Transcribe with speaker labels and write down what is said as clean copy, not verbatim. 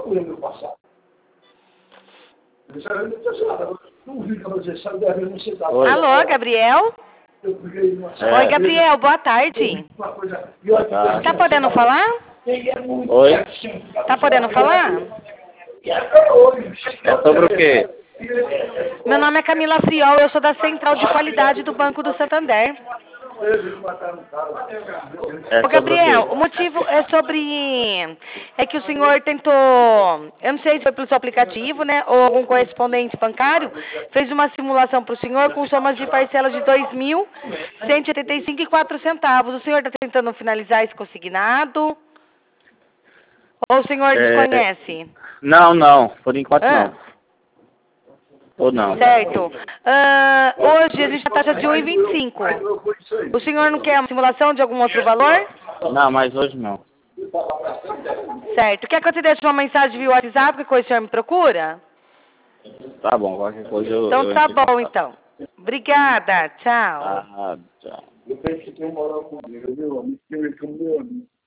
Speaker 1: procurei no passado. Não vi que você sabe, deve não ser dado.
Speaker 2: Alô, Gabriel? Oi, Gabriel, boa tarde. Tá podendo falar?
Speaker 3: Oi?
Speaker 2: Tá podendo falar?
Speaker 3: É sobre o quê?
Speaker 2: Meu nome é Camila Friol, eu sou da Central de Qualidade do Banco do Santander.
Speaker 3: É
Speaker 2: Ô,
Speaker 3: sobre
Speaker 2: Gabriel,
Speaker 3: o quê?
Speaker 2: o motivo é sobre... É que o senhor tentou... Eu não sei se foi pelo seu aplicativo, né? Ou algum correspondente bancário. Fez uma simulação para o senhor com somas de parcelas de R$ 2.185,04. O senhor está tentando finalizar esse consignado? Ou o senhor desconhece?
Speaker 3: Não. Por enquanto
Speaker 2: Ah,
Speaker 3: não. Ou não.
Speaker 2: certo. Hoje existe a taxa de 1,25. O senhor não quer uma simulação de algum outro valor?
Speaker 3: Não, mas hoje não.
Speaker 2: Certo. Quer que eu te deixe uma mensagem via WhatsApp, que coisa o senhor me procura?
Speaker 3: Tá bom, qualquer coisa eu
Speaker 2: Então tá
Speaker 3: entro em
Speaker 2: bom,
Speaker 3: contato.
Speaker 2: então. Obrigada. Tchau.
Speaker 3: Ah, tchau.
Speaker 1: Eu penso que tem moral comigo, viu? Me escreve como meu amigo.